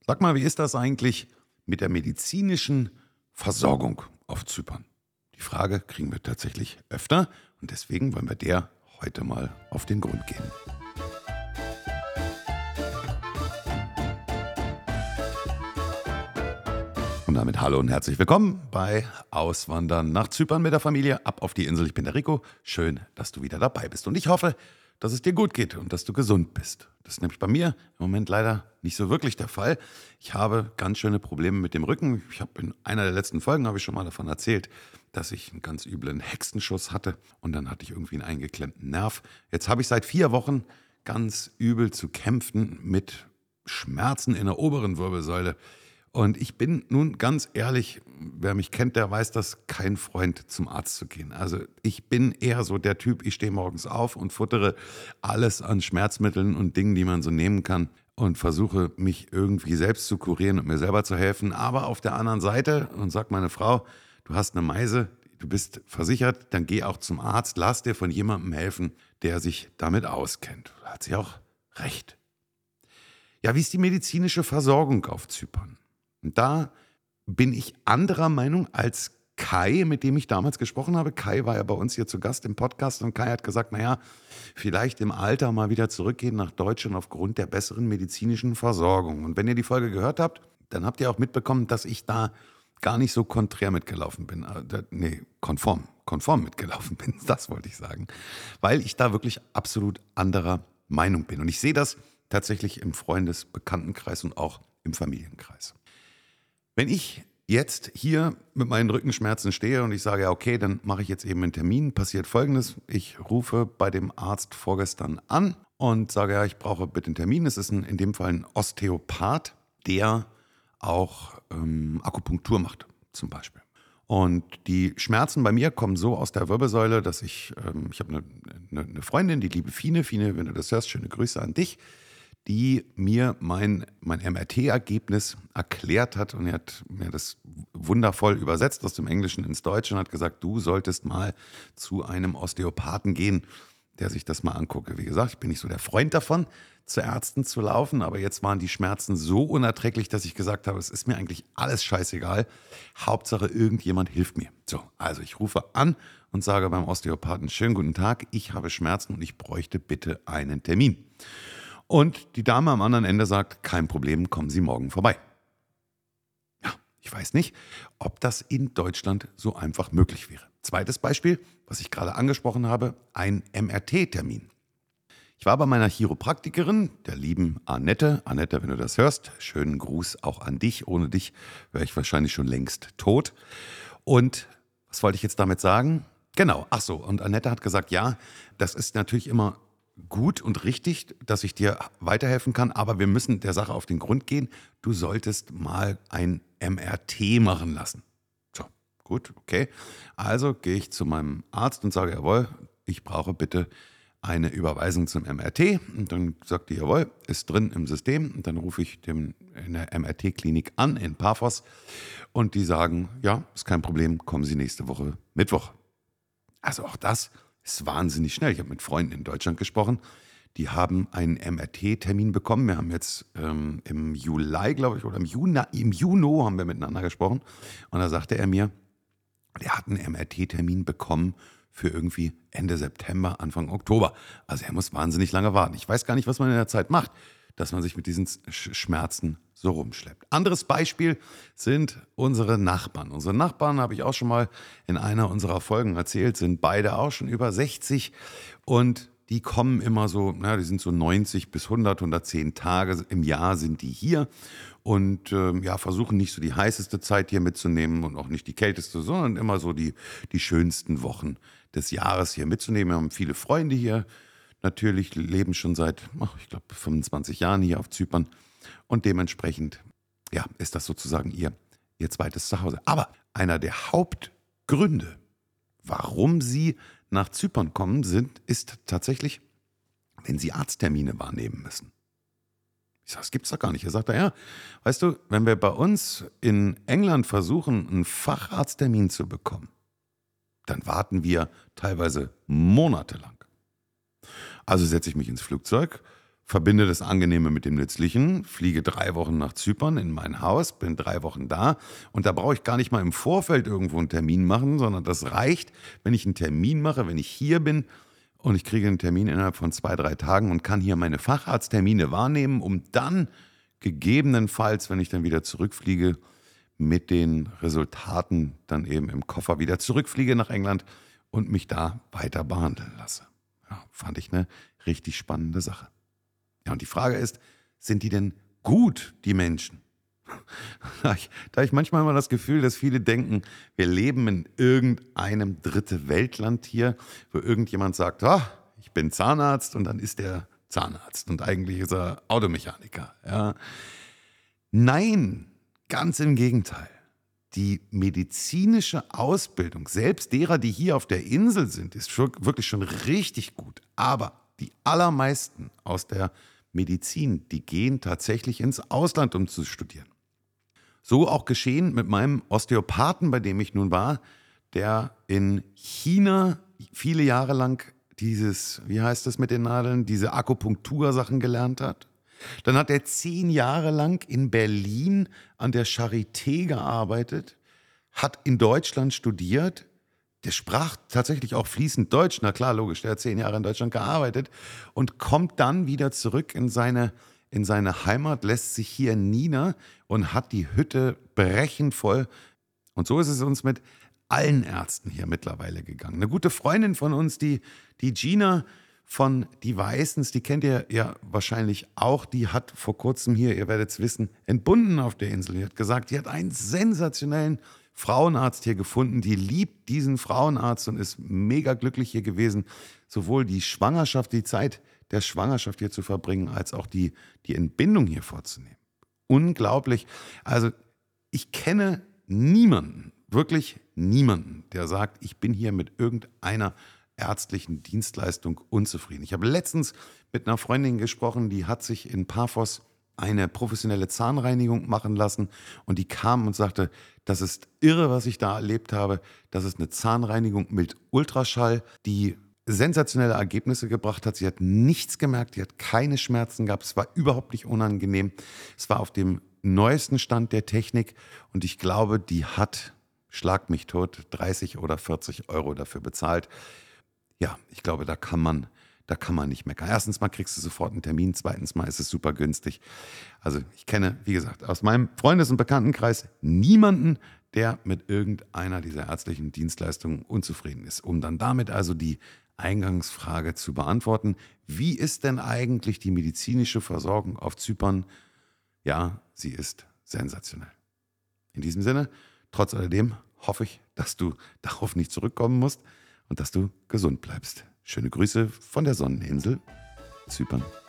Sag mal, wie ist das eigentlich mit der medizinischen Versorgung auf Zypern? Die Frage kriegen wir tatsächlich öfter und deswegen wollen wir der heute mal auf den Grund gehen. Und damit hallo und herzlich willkommen bei Auswandern nach Zypern mit der Familie. Ab auf die Insel. Ich bin der Rico. Schön, dass du wieder dabei bist. Und ich hoffe, dass es dir gut geht und dass du gesund bist. Das ist nämlich bei mir im Moment leider nicht so wirklich der Fall. Ich habe ganz schöne Probleme mit dem Rücken. Ich habe in einer der letzten Folgen habe ich schon mal davon erzählt, dass ich einen ganz üblen Hexenschuss hatte und dann hatte ich irgendwie einen eingeklemmten Nerv. Jetzt habe ich seit 4 Wochen ganz übel zu kämpfen mit Schmerzen in der oberen Wirbelsäule. Und ich bin nun ganz ehrlich, wer mich kennt, der weiß das, kein Freund zum Arzt zu gehen. Also ich bin eher so der Typ, ich stehe morgens auf und futtere alles an Schmerzmitteln und Dingen, die man so nehmen kann und versuche mich irgendwie selbst zu kurieren und mir selber zu helfen. Aber auf der anderen Seite, und sagt meine Frau, du hast eine Meise, du bist versichert, dann geh auch zum Arzt, lass dir von jemandem helfen, der sich damit auskennt. Da hat sie auch recht. Ja, wie ist die medizinische Versorgung auf Zypern? Und da bin ich anderer Meinung als Kai, mit dem ich damals gesprochen habe. Kai war ja bei uns hier zu Gast im Podcast und Kai hat gesagt, naja, vielleicht im Alter mal wieder zurückgehen nach Deutschland aufgrund der besseren medizinischen Versorgung. Und wenn ihr die Folge gehört habt, dann habt ihr auch mitbekommen, dass ich da gar nicht so konträr mitgelaufen bin. Konform mitgelaufen bin, das wollte ich sagen. Weil ich da wirklich absolut anderer Meinung bin. Und ich sehe das tatsächlich im Bekanntenkreis und auch im Familienkreis. Wenn ich jetzt hier mit meinen Rückenschmerzen stehe und ich sage, ja okay, dann mache ich jetzt eben einen Termin, passiert Folgendes. Ich rufe bei dem Arzt vorgestern an und sage, ja, ich brauche bitte einen Termin. Es ist in dem Fall ein Osteopath, der auch Akupunktur macht zum Beispiel. Und die Schmerzen bei mir kommen so aus der Wirbelsäule, dass ich habe eine Freundin, die liebe Fine, wenn du das hörst, schöne Grüße an dich, die mir mein MRT-Ergebnis erklärt hat und er hat mir das wundervoll übersetzt aus dem Englischen ins Deutsche und hat gesagt, du solltest mal zu einem Osteopathen gehen, der sich das mal angucke. Wie gesagt, ich bin nicht so der Freund davon, zu Ärzten zu laufen, aber jetzt waren die Schmerzen so unerträglich, dass ich gesagt habe, es ist mir eigentlich alles scheißegal. Hauptsache irgendjemand hilft mir. So, also ich rufe an und sage beim Osteopathen, schönen guten Tag, ich habe Schmerzen und ich bräuchte bitte einen Termin. Und die Dame am anderen Ende sagt, kein Problem, kommen Sie morgen vorbei. Ja, ich weiß nicht, ob das in Deutschland so einfach möglich wäre. Zweites Beispiel, was ich gerade angesprochen habe, ein MRT-Termin. Ich war bei meiner Chiropraktikerin, der lieben Annette. Annette, wenn du das hörst, schönen Gruß auch an dich. Ohne dich wäre ich wahrscheinlich schon längst tot. Und was wollte ich jetzt damit sagen? Genau, ach so, und Annette hat gesagt, ja, das ist natürlich immer gut und richtig, dass ich dir weiterhelfen kann, aber wir müssen der Sache auf den Grund gehen. Du solltest mal ein MRT machen lassen. So, gut, okay. Also gehe ich zu meinem Arzt und sage, jawohl, ich brauche bitte eine Überweisung zum MRT. Und dann sagt die, jawohl, ist drin im System. Und dann rufe ich in der MRT-Klinik an in Paphos und die sagen, ja, ist kein Problem, kommen Sie nächste Woche Mittwoch. Also auch das ist wahnsinnig schnell. Ich habe mit Freunden in Deutschland gesprochen, die haben einen MRT-Termin bekommen. Wir haben jetzt im Juli, glaube ich, oder im Juni haben wir miteinander gesprochen. Und da sagte er mir, der hat einen MRT-Termin bekommen für irgendwie Ende September, Anfang Oktober. Also er muss wahnsinnig lange warten. Ich weiß gar nicht, was man in der Zeit macht, dass man sich mit diesen Schmerzen so rumschleppt. Anderes Beispiel sind unsere Nachbarn. Unsere Nachbarn, habe ich auch schon mal in einer unserer Folgen erzählt, sind beide auch schon über 60 und die kommen immer so, die sind so 90 bis 110 Tage im Jahr sind die hier und versuchen nicht so die heißeste Zeit hier mitzunehmen und auch nicht die kälteste, sondern immer so die schönsten Wochen des Jahres hier mitzunehmen. Wir haben viele Freunde hier, natürlich leben schon seit, ich glaube, 25 Jahren hier auf Zypern und dementsprechend ist das sozusagen ihr zweites Zuhause. Aber einer der Hauptgründe, warum sie nach Zypern kommen, ist tatsächlich, wenn sie Arzttermine wahrnehmen müssen. Ich sage, das gibt's doch gar nicht. Er sagt, weißt du, wenn wir bei uns in England versuchen, einen Facharzttermin zu bekommen, dann warten wir teilweise monatelang. Also setze ich mich ins Flugzeug, verbinde das Angenehme mit dem Nützlichen, fliege 3 Wochen nach Zypern in mein Haus, bin 3 Wochen da und da brauche ich gar nicht mal im Vorfeld irgendwo einen Termin machen, sondern das reicht, wenn ich einen Termin mache, wenn ich hier bin und ich kriege einen Termin innerhalb von 2, 3 Tagen und kann hier meine Facharzttermine wahrnehmen, um dann gegebenenfalls, wenn ich dann wieder zurückfliege, mit den Resultaten dann eben im Koffer wieder zurückfliege nach England und mich da weiter behandeln lasse. Ja, fand ich eine richtig spannende Sache. Ja, und die Frage ist, sind die denn gut, die Menschen? Da ich manchmal immer das Gefühl, dass viele denken, wir leben in irgendeinem dritte Weltland hier, wo irgendjemand sagt, ich bin Zahnarzt und dann ist der Zahnarzt und eigentlich ist er Automechaniker. Ja. Nein, ganz im Gegenteil. Die medizinische Ausbildung, selbst derer, die hier auf der Insel sind, ist wirklich schon richtig gut. Aber die allermeisten aus der Medizin, die gehen tatsächlich ins Ausland, um zu studieren. So auch geschehen mit meinem Osteopathen, bei dem ich nun war, der in China viele Jahre lang dieses, wie heißt das mit den Nadeln, diese Akupunktursachen gelernt hat. Dann hat er 10 Jahre lang in Berlin an der Charité gearbeitet, hat in Deutschland studiert. Der sprach tatsächlich auch fließend Deutsch. Na klar, logisch, der hat 10 Jahre in Deutschland gearbeitet und kommt dann wieder zurück in seine Heimat, lässt sich hier nieder und hat die Hütte brechend voll. Und so ist es uns mit allen Ärzten hier mittlerweile gegangen. Eine gute Freundin von uns, die Gina von Die Weißens, die kennt ihr ja wahrscheinlich auch, die hat vor kurzem hier, ihr werdet es wissen, entbunden auf der Insel. Die hat gesagt, die hat einen sensationellen Frauenarzt hier gefunden, die liebt diesen Frauenarzt und ist mega glücklich hier gewesen, sowohl die Schwangerschaft, die Zeit der Schwangerschaft hier zu verbringen, als auch die Entbindung hier vorzunehmen. Unglaublich. Also ich kenne niemanden, wirklich niemanden, der sagt, ich bin hier mit irgendeiner ärztlichen Dienstleistung unzufrieden. Ich habe letztens mit einer Freundin gesprochen, die hat sich in Paphos eine professionelle Zahnreinigung machen lassen und die kam und sagte, das ist irre, was ich da erlebt habe. Das ist eine Zahnreinigung mit Ultraschall, die sensationelle Ergebnisse gebracht hat. Sie hat nichts gemerkt, sie hat keine Schmerzen gehabt, es war überhaupt nicht unangenehm. Es war auf dem neuesten Stand der Technik und ich glaube, die hat, schlag mich tot, 30 oder 40 Euro dafür bezahlt. Ja, ich glaube, da kann man nicht meckern. Erstens mal kriegst du sofort einen Termin, zweitens mal ist es super günstig. Also ich kenne, wie gesagt, aus meinem Freundes- und Bekanntenkreis niemanden, der mit irgendeiner dieser ärztlichen Dienstleistungen unzufrieden ist. Um dann damit also die Eingangsfrage zu beantworten, wie ist denn eigentlich die medizinische Versorgung auf Zypern? Ja, sie ist sensationell. In diesem Sinne, trotz alledem hoffe ich, dass du darauf nicht zurückkommen musst und dass du gesund bleibst. Schöne Grüße von der Sonneninsel, Zypern.